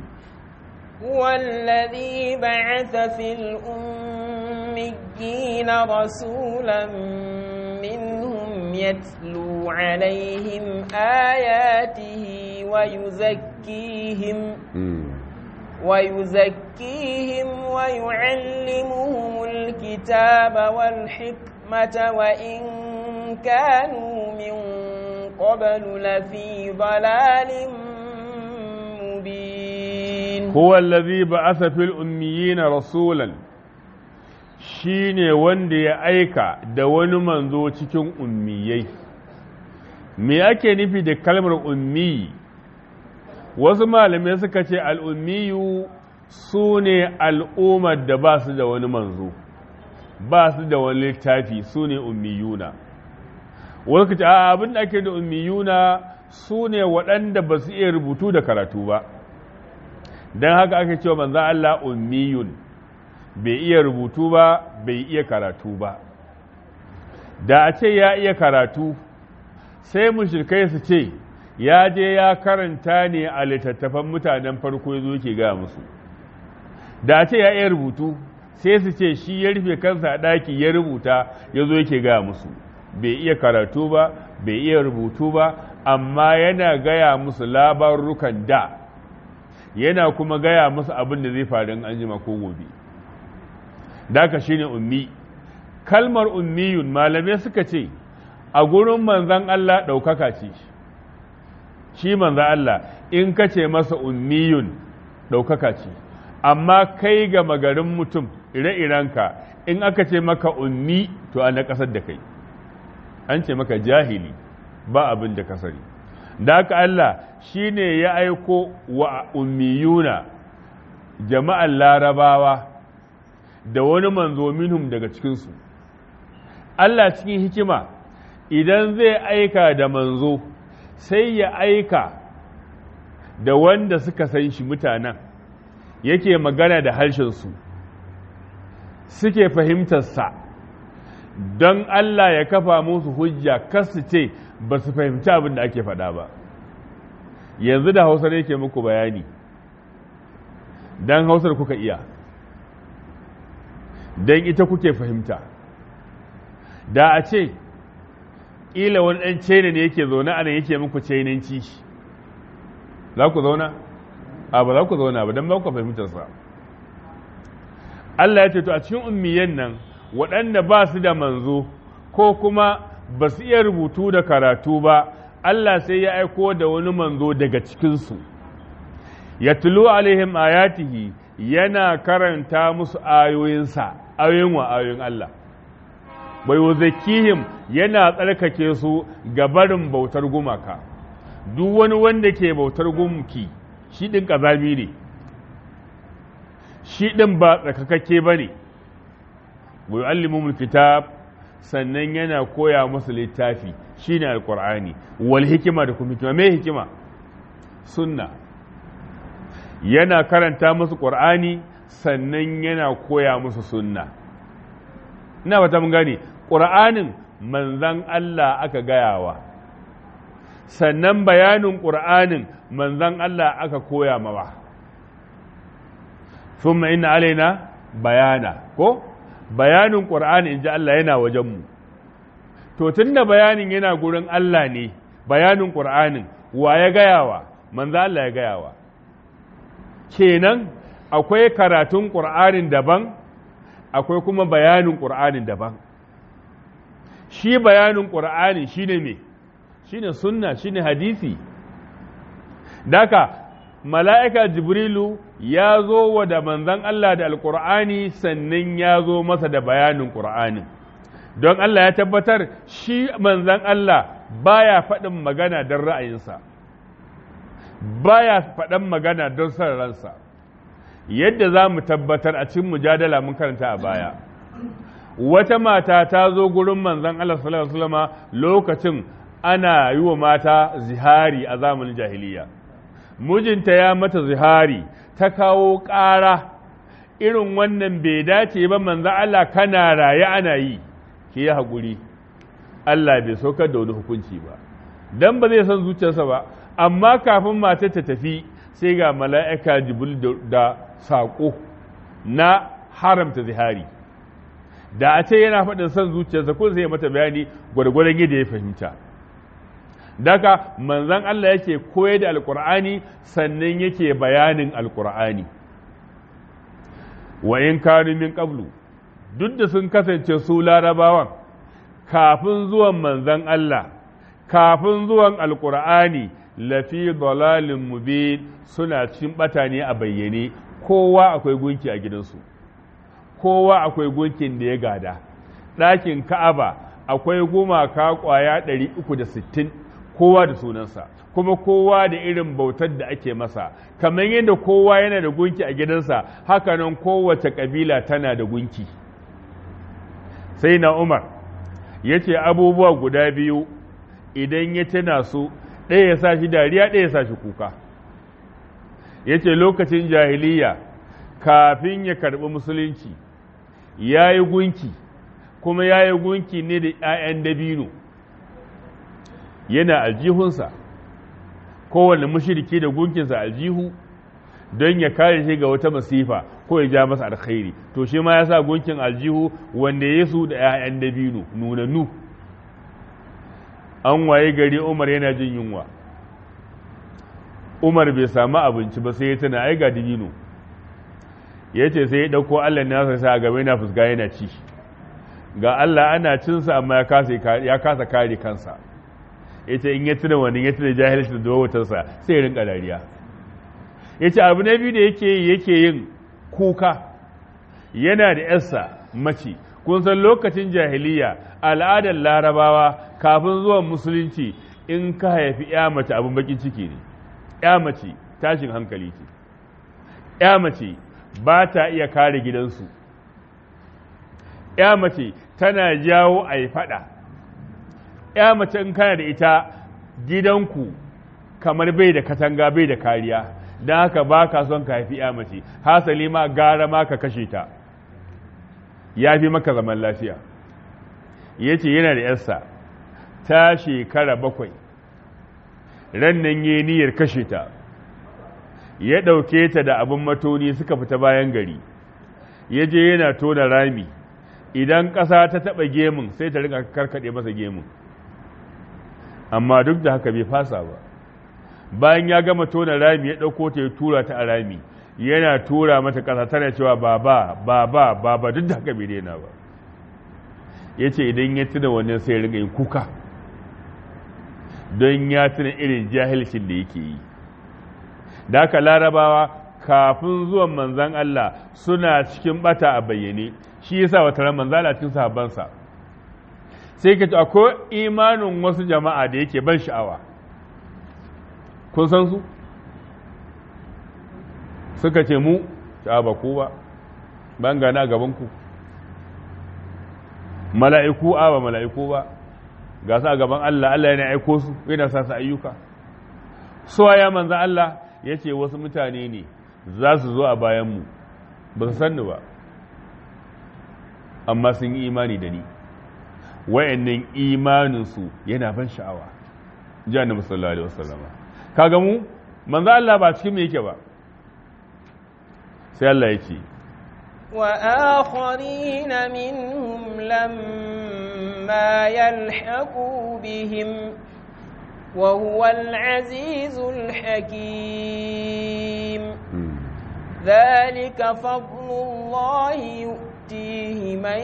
wallazi ba'atha fil ummiyina rasulan minhum yatlu alaihim ayatihi wa yuzakkihim wa yuzakkihim wa yu'allimuhumul kitaba wal hikmata wa in kanu min قبل لفي ضلال مبين هو الذي بعث في الأميين رسولا shine wanda ya aika da wani manzo cikin ummiyai. Me ake nufi da kalmar ummi? Wasu malamai suka ce al'ummiyu su ne al'ummar da ba su da wani manzo, ba su da wani littafi, su ne ummiyuna. Wani ka ce a abin da ake da ummiyuna su ne waɗanda ba su iya rubutu da karatu ba, don haka ake cewa manzo Allah ummiyun, bai iya rubutu ba bai iya karatu ba. Da a ce ya iya karatu sai mushrikai su ce ya je ya karanta ne a littattafan mutanen farko ya zo ke gaya musu. Da a ce ya iya rubutu sai su ce shi ya rufe kansa a ɗaki ya rubuta ya zo yake gaya musu. Bai iya karatu ba bai iya rubutu ba, amma yana gaya musu labarukan da, yana kuma gaya musu abin da zai faru an jima ko gobe. Daka shine ummi. Kalmar ummiyun malamai suka ce a gurin manzon Allah ɗaukaka ce. Shi manzon Allah in ka ce masa ummiyun ɗaukaka ce, amma kai ga magarin mutum ire-irenka in aka ce maka ummi to ana ƙasar da kai, an ce maka jahili ba abin da ka sani. Da haka Allah shi ne ya aiko wa ummiyuna jama'an larabawa da wani manzo minhum daga cikinsu. Allah cikin hikima idan zai aika da manzo sai ya aika da wanda suka san shi mutanen, yake magana da harshensu, suke fahimtarsa, don Allah ya kafa musu hujja kasu ce ba su fahimci abin da ake faɗa ba. Yanzu da hausar yake muku bayani, don hausar kuka iya, don ita kuke fahimta. Da a ce ƙila wani ɗan cene ne yake zaune a nan yake muku cenanci, za ku zauna? A ba za ku zauna ba don ba ku fahimtarsa. Allah ya ce to a cikin ummiyan nan waɗanda ba su da manzo ko kuma ba su iya rubutu da karatu ba, Allah sai ya aiko da wani manzo daga cikinsu, ya tulu alaihim ayatihi, yana karanta musu ayoyinsa, ayoyin wa ayoyin Allah, bai zakihim, yana tsarkake su ga barin bautar gumaka. Duk wani wanda ke bautar gumki shi ɗin ƙazami ne, shi ɗin ba tsarkakakke ba ne. wa yu'allimumul kitab, sannan yana koya musu littafi shine alqur'ani, wal hikima da kuma hikima. Me hikima? Sunna. Yana karanta musu qur'ani sannan yana koya musu sunna. Ina fata mun gane, qur'anin manzon Allah aka gayawa, sannan bayanin qur'anin manzon Allah aka koya mawa. Thumma inna alaina bayana, ko bayanin ƙur'ani in ji Allah yana wajenmu. To tun da bayanin yana gurin Allah ne, bayanin ƙur'anin wa ya gayawa? Manzo Allah ya gayawa. Kenan akwai karatun ƙur'anin daban, akwai kuma bayanin ƙur'anin daban. Shi bayanin ƙur'ani shine me? Shine sunna, shine hadisi. Daka mala'ika Jibrilu ya zo wa da manzan Allah da alƙur'ani sannan ya zo masa da bayanin ƙur'ani, don Allah ya tabbatar shi manzan Allah baya faɗin magana don ra'ayinsa, baya faɗin magana don son ransa, yadda za mu tabbatar a cikin mujadala mun karanta a baya wata mata ta zo gurin manzon Allah sallallahu alaihi wasallam lokacin ana yi wa mata zihari a zamanin jahiliya mijinta ya mata zihari ta kawo ƙara irin wannan bai dace ba manzon Allah kana raye ana yi ki yi haƙuri Allah bai saukar da wani hukunci ba dan ba zai san zuciyarsa ba amma kafin matar ta tafi sai ga mala'ika jibril da saƙo na haramta zihari da a ce yana faɗin son zuciyarsa ko zai mata bayani gwargwadon yadda ya fahimta daga manzan Allah yake koyar da alƙur'ani sannan yake bayanin alƙur'ani wa in kanu min qablu duk da sun kasance su larabawan kafin zuwan manzan Allah kafin zuwan alƙur'ani lafi dalalin mubin suna cikin bata ne a bayyane kowa akwai gunki a gidansu kowa akwai gunkin da ya gada ɗakin ka'aba akwai gumaka ƙwaya ɗari uku da sittin kowa da sunansa kuma kowa da irin bautar da ake masa kamar yadda kowa yana da gunki a gidansa hakanan kowace ƙabila tana da gunki sai na umar ya ce abubuwa guda biyu idan ya tuna su ɗaya ya sa shi dariya ɗaya ya sa shi kuka ya ce lokacin jahiliya kafin ya karɓi musulunci ya yi gunki kuma ya yi gunki ne da ‘ya'yan dabino yana aljihunsa kowane mushriki da gunkinsa aljihu don ya kare shi ga wata masifa ko ya ja masa alkhairi to shi ma ya sa gunkin aljihu wanda ya su da ‘ya'yan dabino nunannu an waye gari umar yana jin yunwa umar bai samu abinci ba sai ya tana ai ga dabino ya ce sai ya ɗauko allah nasa sa a gaba yana fuska yana ci ga allah ana cinsa amma ya kasa kare kansa ya ce in ya tuna wani ya tuna jahilci da dawatarsa sai ya rinka dariya ya ce abu na biyu da yake yi yake yin kuka yana da yarsa mace kun san lokacin jahiliya al'adar larabawa kafin zuwan musulunci in ka haifi ya mace abin bakin ciki ne ya mace tashin hankali ce ya mace ba ta iya kare gidansu ya mace tana jawo a yi fada ya mace in kana da ita gidanku kamar bai da katanga bai da kariya don haka ba ka son ka haifi ya mace hasali ma gara ma ka kashe ta ya fi maka zaman lafiya ya ce yana da yarsa ta shekara bakwai ran nan yi niyyar kashe ta ya ɗauke ta da abin matoni suka fita bayan gari ya je yana tona rami idan ƙasa ta taɓa gemun sai ta rika karkaɗe masa gemun amma duk da haka bai fasa ba bayan ya gama tona rami ya ɗauko ta ya tura ta a rami yana tura mata ƙasa tana cewa baba baba baba duk da haka bai daina ba ya ce idan ya tuna wannan sai ya riga yin kuka don ya tuna irin jahilcin da yake yi da haka larabawa kafin zuwan manzan Allah suna cikin bata a bayyane shi yasa wata ran manzan Allah cikin sahabbansa sai ka ce akwai imanin wasu jama'a da yake ban sha'awa kun san su suka ce mu ta ba ku ba ban gana a gabanku mala'iku a ba mala'iku ba ga su a gaban Allah Allah yana aiko su yana sa su ayyuka suwa ya manzan Allah ya ce wasu mutane ne za su zo a bayanmu ba su sanni ba amma sun yi imani da ni wayannan imaninsu yana ban sha'awa ji annabi sallallahu alaihi wasallam kaga mu manzo Allah ba cikin me yake ba sai Allah ya ce wa akharina minhum lamma yalhaqu bihim wa huwa al-azizul hakim dhalika fadlullahi yu'tihi man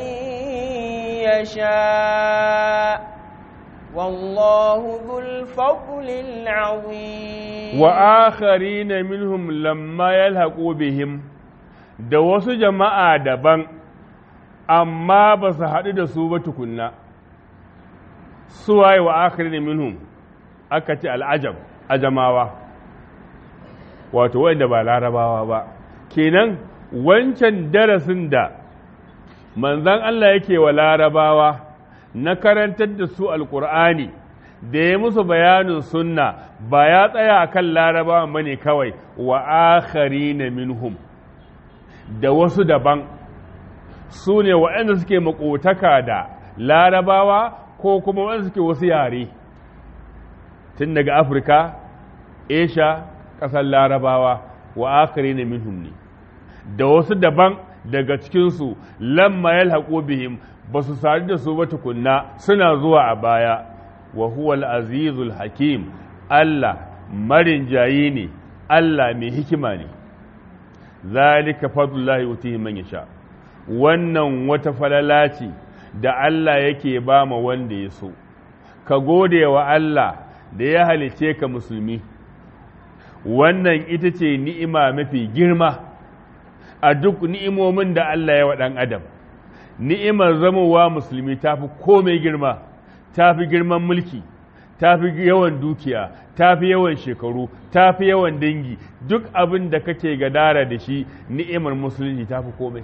yasha والله ذو الفضل العظيم وآخرين منهم لما يلحقوا بهم da wasu jama'a daban amma ba su haɗu da su ba tukunna suwaye wa akhirin minhum aka ce al'ajam ajamawa wato wanda ba larabawa ba kenan wancan darasin da manzan Allah yake wa larabawa na karantar da su alkur'ani da ya musu bayanin sunna ba ya tsaya a kan larabawa bane kawai wa akhari na minhum da wasu daban su ne waɗanda suke makotaka da larabawa ko kuma waɗanda suke wasu yare tun daga afirka asia ƙasar larabawa wa akhari na minhum ne da wasu daban daga cikinsu lamma yalhaqu bihim ba su sadu da su ba tukunna suna zuwa a baya wa huwa al-azizul hakim Allah marinjayi ne Allah mai hikima ne zalika fadlullahi yutihi man yasha wannan wata falala ce da Allah yake ba ma wanda ya so ka gode wa Allah da ya halice ka musulmi wannan ita ce ni'ima mafi girma a duk ni'imomin da Allah ya wa ɗan adam ni'imar zamowa musulmi ta fi komai girma ta fi girman mulki ta fi yawan dukiya ta fi yawan shekaru ta fi yawan dangi duk abin da kake gadara da shi ni'imar musulunci ta fi komai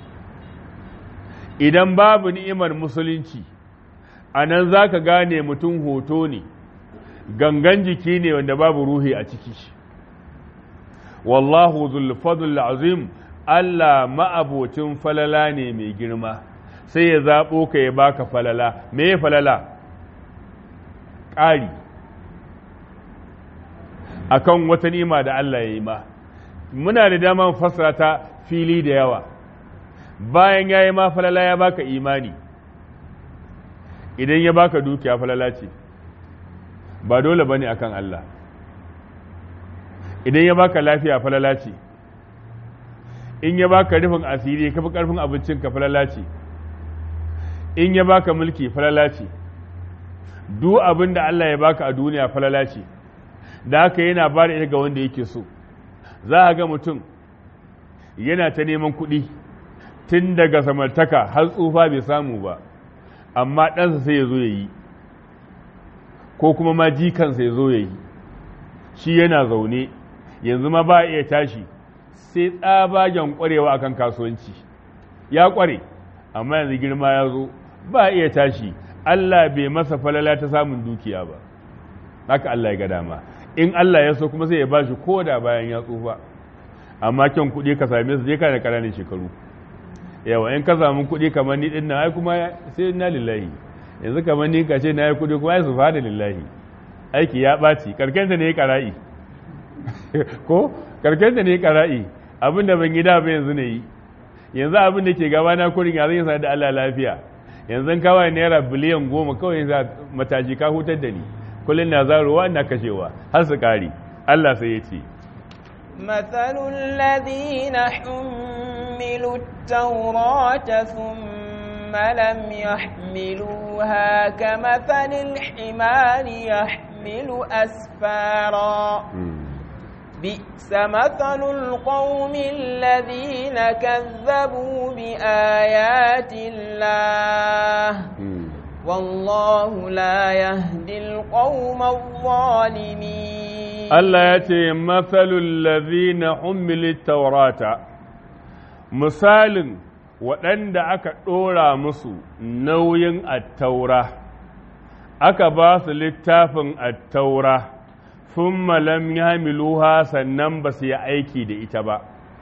idan babu ni'imar musulunci a nan za ka gane mutum hoto ne gangan jiki ne wanda babu ruhi a ciki wallahu zul fadl azim Allah ma'abocin falala ne mai girma sai ya zaɓo ka ya baka falala me ya falala ƙari akan wata nima da Allah ya yi ma muna da dama fassara ta fili da yawa bayan ya yi ma falala ya baka imani idan ya baka dukiya falala ce ba dole bane akan Allah idan ya baka lafiya falala ce in ya baka rufin asiri ka fi karfin abincin ka falala ce in ya baka mulki falala ce duk abin da Allah ya baka a duniya falala ce da haka yana ba da ita ga wanda yake so za a ga mutum yana ta neman kuɗi tun daga samartaka har tsufa bai samu ba amma ɗansa sai ya zo ya yi ko kuma ma jikansa ya zo ya yi shi yana zaune yanzu ma ba a iya tashi sai tsabagen ƙwarewa akan kasuwanci ya ƙware amma yanzu girma ya zo ba a iya tashi Allah bai masa falala ta samun dukiya ba haka Allah ya ga dama in Allah ya so kuma sai ya bashi ko da bayan ya tsufa amma kyan kuɗi ka same su je ka da ƙananan shekaru yawa in ka samu kuɗi kamar ni ɗin nan ai kuma sai na lillahi yanzu kamar ni ka ce na yi kuɗi kuma ya su fada lillahi aiki ya ɓaci karkenta ne ya ƙara'i ko karkenta ne ya ƙara'i abin da ban yi da ba yanzu na yi yanzu abin da ke gaba na kurin ya zai sa da Allah lafiya yanzu kawai naira biliyan goma kawai za mataji ka hutar da ni kullum na zarowa na kashewa har su kare Allah sai ya ce مثل الذين حملوا التوراة ثم لم يحملوها كمثل الحمار يحمل أسفارا بئس مثل القوم الذين كذبوا بآيات الله والله لا يهدي القوم الظالمين Allah ya ce matsalul lazina hummili taurata misalin waɗanda aka ɗora musu nauyin attaura aka ba su littafin attaura sun malam ya miluha sannan ba su yi aiki da ita ba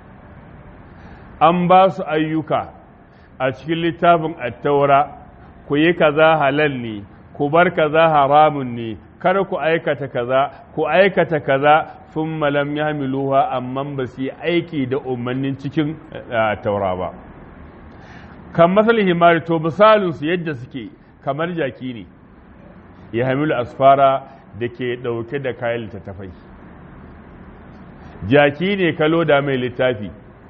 an ba su ayyuka a cikin littafin attaura ku yi kaza halal ne ku bar kaza haramun ne kar ku aikata kaza ku aikata kaza sun malam ya hamiluwa amma ba su yi aiki da umarnin cikin taura ba kan masalin himari to misalinsu yadda suke kamar jaki ne ya hamilu asfara da ke ɗauke da kayan littattafai jaki ne ka loda mai littafi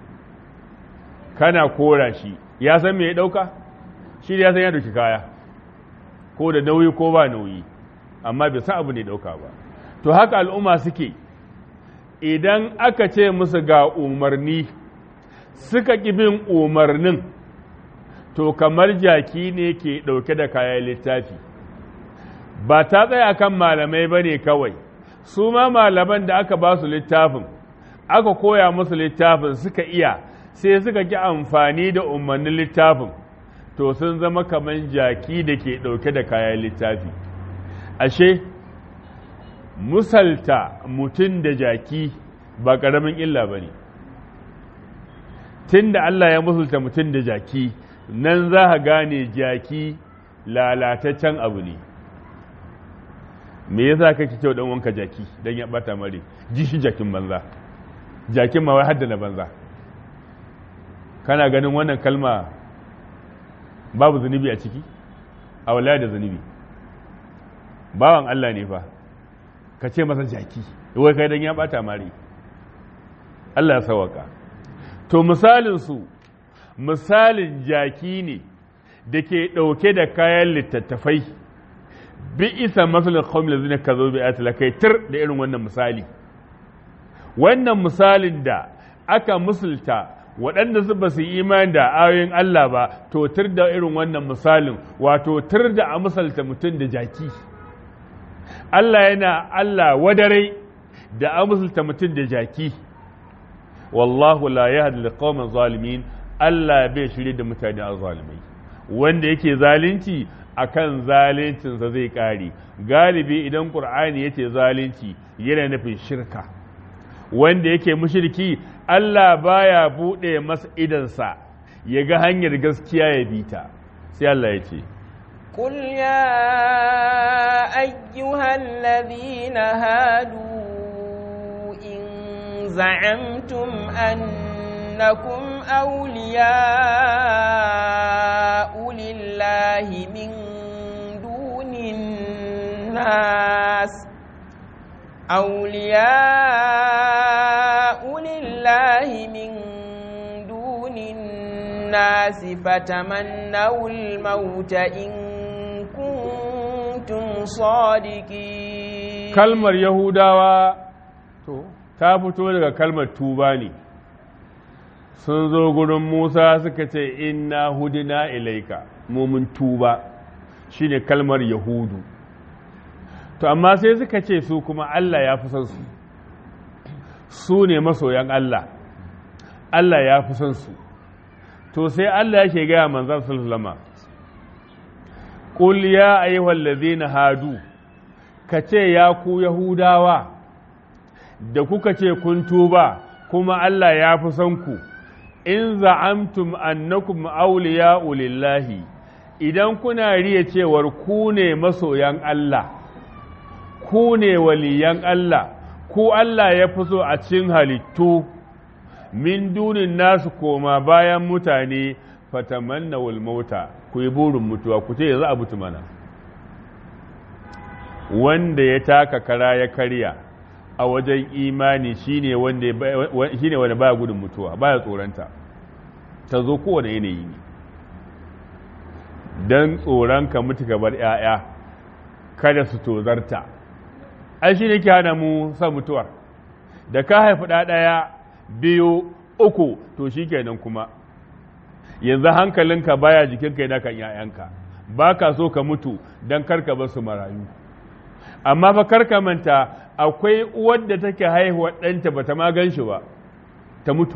kana kora shi ya san me ya ɗauka shi ya san ya ɗauki kaya ko da nauyi ko ba nauyi amma bai san abu ne ɗauka ba to haka al'umma suke idan aka ce musu ga umarni suka ƙi bin umarnin to kamar jaki ne ke ɗauke da kayan littafi ba ta tsaya kan malamai ba ne kawai su ma malaman da aka ba su littafin aka koya musu littafin suka iya sai suka ki amfani da umarnin littafin to sun zama kaman jaki da ke ɗauke da kayan littafi ashe musalta mutum da jaki ba ƙaramin illa ba ne tun da Allah ya musulta mutum da jaki nan za ka gane jaki lalataccen abu ne me yasa kake kyau dan wanka jaki dan ya bata mare ji shi jakin banza jakin ma wai hadda na banza kana ganin wannan kalma babu zunubi a ciki a wallahi da zunubi bawan Allah ne fa ka ce masa jaki wai kai dan ya bata mare Allah ya sawaka to misalin su misalin jaki ne da ke ɗauke da kayan littattafai bi isa masalin kawai zina ka zo bi a kai tir da irin wannan misali wannan misalin da aka musulta waɗanda su ba su yi imani da ayoyin Allah ba to tir da irin wannan misalin wato tir da a misalta mutum da jaki Allah yana Allah wadare da a misalta mutum da jaki wallahu la yahdi liqauman zalimin Allah bai shirye da mutane a zalimai wanda yake zalunci akan zaluncinsa zai kare galibi idan qur'ani yace zalunci yana nufin shirka wanda yake mushriki Allah baya bude masa idansa ya ga hanyar gaskiya ya bita sai Allah ya ce قل يا أيها الذين هادوا إن زعمتم أنكم أولياء لله من دون الناس أولياء لله من دون الناس فتمنوا الموت إن كنتم صادقين كلمة يهودا ta fito daga kalmar tuba ne sun zo gurin Musa suka ce inna hudina ilaika mu mun tuba shine kalmar yahudu to amma sai suka ce su kuma Allah ya fi son su su ne masoyan Allah Allah ya fi son su to sai Allah yake gaya manzon sallama qul ya ayyuhal ladzina hadu kace ya ku yahudawa da kuka ce kun tuba kuma Allah ya fi son ku in za'amtum annakum awliya'u lillahi idan kuna riya cewar ku ne masoyan Allah ku ne waliyan Allah ku Allah ya fi so a cikin halittu min dunin nasu koma bayan mutane fatamannawul mauta ku yi burin mutuwa ku ce yanzu a mutu mana wanda ya taka kara ya karya a wajen imani shine wanda shine wanda baya gudun mutuwa baya tsoranta ta zo kowane yanayi ne dan tsoron ka mutu ka bar ƴaƴa kada su tozarta ai shine ke hana mu sa mutuwar da ka haifi ɗa ɗaya biyu uku to shikenan kuma yanzu hankalinka baya jikinka yana kan ƴaƴanka baka so ka mutu dan karka bar su marayu amma fa karka manta akwai uwar da take haihuwa ɗanta ba ta ma gan shi ba ta mutu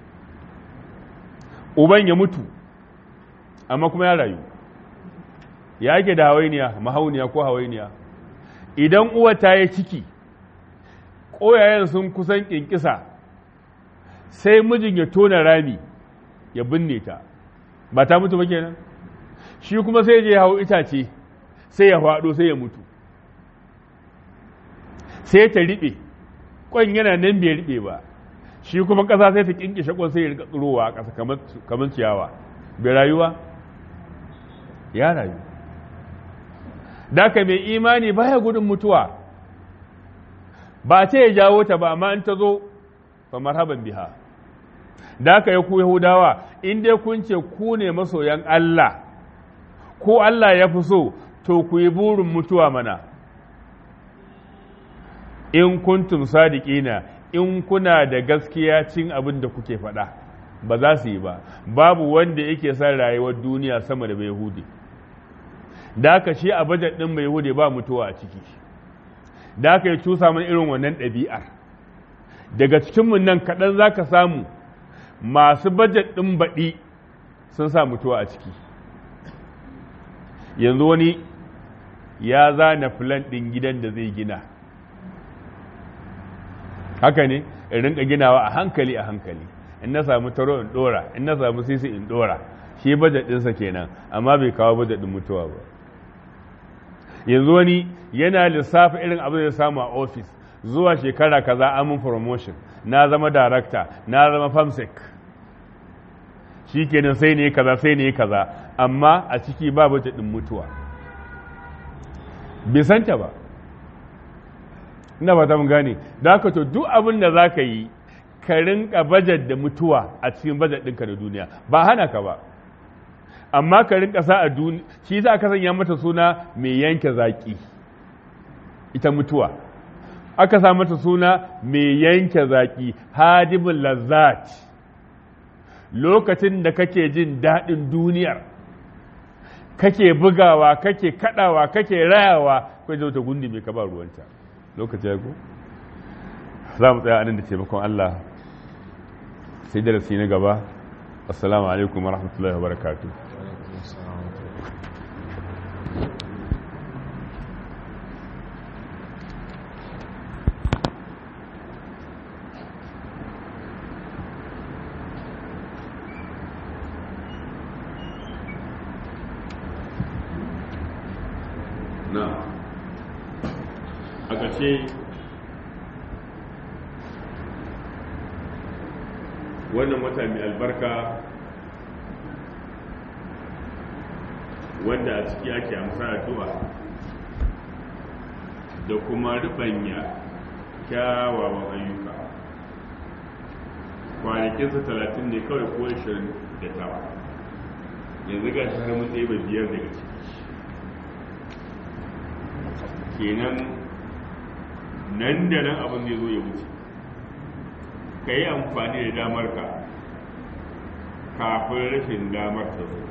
uban ya mutu amma kuma ya rayu ya ake da hawainiya mahauniya ko hawainiya idan uwa ta yi ciki ƙoyayen sun kusan ƙinƙisa sai mijin ya tona rami ya binne ta ba ta mutu ba kenan shi kuma sai je hau itace sai ya faɗo sai ya mutu sai ta riɓe ƙwan yana nan bai riɓe ba shi kuma ƙasa sai ta ƙinƙishe ƙwan sai ya rika tsirowa a ƙasa kamar ciyawa bai rayuwa ya rayu da ka mai imani baya gudun mutuwa ba ce ya jawo ta ba amma in ta zo fa marhaban biha da ka yi ku yahudawa in dai kun ce ku ne masoyan Allah ko Allah ya fi so to ku yi burin mutuwa mana in kuntum sadiqina in kuna da gaskiya cin abin da kuke faɗa ba za su yi ba babu wanda yake son rayuwar duniya sama da Yahudi da aka shi a bajet ɗin Yahudi ba mutuwa a ciki da aka yi cusa mana irin wannan ɗabi'ar daga cikinmu nan kaɗan za ka samu masu bajet ɗin baɗi sun sa mutuwa a ciki. Yanzu wani ya zana filan ɗin gidan da zai gina, haka ne in rinka ginawa a hankali a hankali, in na samu taro in ɗora, in na samu sisi in ɗora, shi bajet ɗinsa kenan, amma bai kawo bajet ɗin mutuwa ba. Yanzu wani yana lissafa irin abin da ya samu a ofis, zuwa shekara kaza amin promotion, na zama darakta, na zama famsec, shi kenan sai ne kaza sai ne kaza, amma a ciki ba bajet ɗin mutuwa, bai santa ba. Ina ba ta mun gane, da haka to duk abin da za ka yi ka rinka bajet da mutuwa a cikin bajet ɗinka da duniya, ba hana ka ba, amma ka rinka sa a duniya. Shi za ka sanya mata suna mai yanke zaƙi, ita mutuwa aka sa mata suna mai yanke zaƙi, hadibul lazzat. Lokacin da kake jin daɗin duniyar, kake bugawa, kake kaɗawa, kake rayawa, kai zo ta gundi mai kaba ruwanta. Lokaci ya go za mu tsaya anan da taimakon Allah, sai darasi na gaba. Assalamu alaikum wa rahmatullahi wa barakatuh. A ƙarshe wannan wata mai albarka wanda a ciki ake amsa addu'a da kuma rubanya kyawawan ayyuka, kwanakinsa talatin ne kawai ko ashirin da tara, yanzu ga shi har mun ɗaya biyar daga ciki kenan. Nan da nan abin zai zo ya wuce, ka yi amfani da damar ka kafin rashin damar ta zo,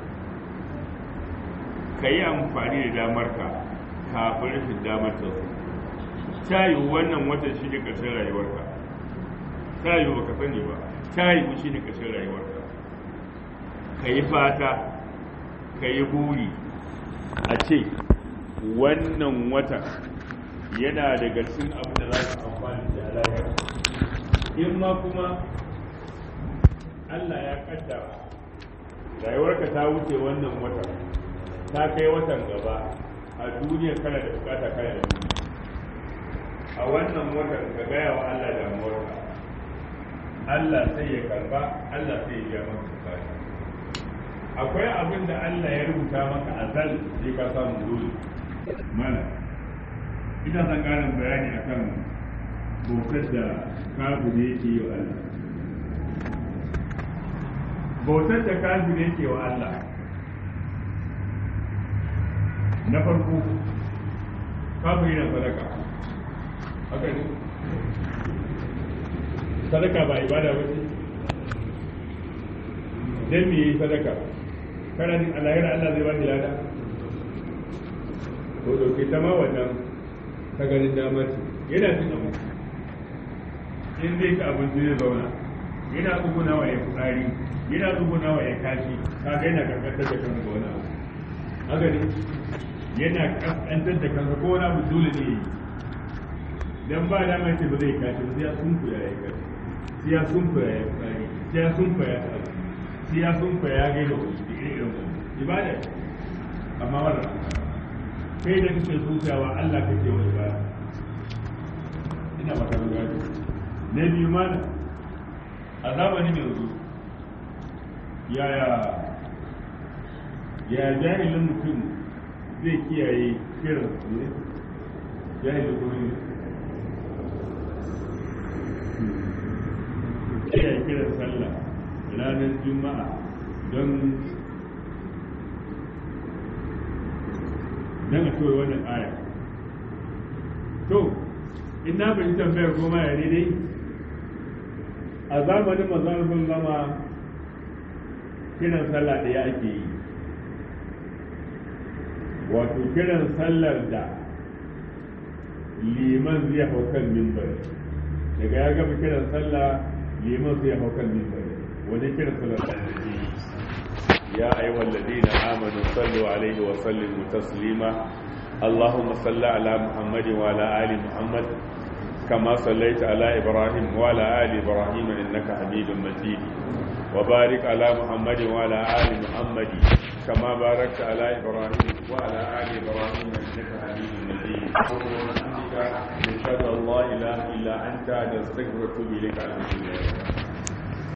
ka yi amfani da damar ka kafin rashin damar ta zo. Ta yi wannan watan shi ne ƙarshen rayuwarka, ta yi ba ka sani ba, ta yi shi ne ƙarshen rayuwarka. Ka yi fata, ka yi buri a ce wannan watan yana daga cikin abin da za ka amfani da alaƙa. In ma kuma Allah ya kaddara rayuwarka ta wuce wannan watan, ta kai watan gaba a duniya, kana da bukata kana da duniya, a wannan watan ka gaya wa Allah damuwarka, Allah sai ya karba, Allah sai ya biya maka bukata. Akwai abin da Allah ya rubuta maka azal sai ka samu dole. Mana ina son ƙarin bayani akan bautar da kafiri yake yi wa Allah. Bautar da kafiri yake wa Allah, na farko kafiri na sadaka, haka ne? Sadaka ba ibada ba ce? Dan me yi sadaka? Kana jin Allahira Allah zai ba shi lada? To dauke ta ma wannan ta ganin damar ce, yana cin abinci, in zai ci abinci zai zauna, yana tsuguna wa ya fitsari, yana tsuguna wa ya kashi, kaga yana karkatar da kansa wani abu, haka ne? Yana kaskantar da kansa ko wani abu dole ne yi, dan ba da mai ce ba zai kashi ba, sai ya sunkuya ya kashi, sai ya sunkuya ya fitsari, sai ya sunkuya ya tsari, sai ya sunkuya ya gaida wani da irin wani ibada. Amma wannan kai da kake sunkuyawa Allah kake wa ibada. Ina maka gado na biyu mana a zamanin yanzu yaya ya jahilin mutum zai kiyaye kiran ne jahilin kuma kiyaye kiran sallah ranar juma'a don don a kawai wannan aya. To in na fahimci tambayar goma ya daidai, a zamanin manzon sun zama kiran sallah ɗaya ake yi, wato kiran sallar da liman zai hau kan mimbar daga ya gaba kiran sallah liman sai ya hau kan mimbari wani kiran sallah da take ya ayyuhal ladina amanu sallu alaihi wa sallimu taslima allahumma salli ala muhammadin wa ala ali muhammad kama sallaita ala ibrahim wa ala ali ibrahim innaka hamidum majid wa barik ala muhammadin wa ala ali muhammad kama barakta ala ibrahim wa ala ali ibrahim innaka hamidum majid نشهد الله إله إلا أنت نستغفرك وإليك المصير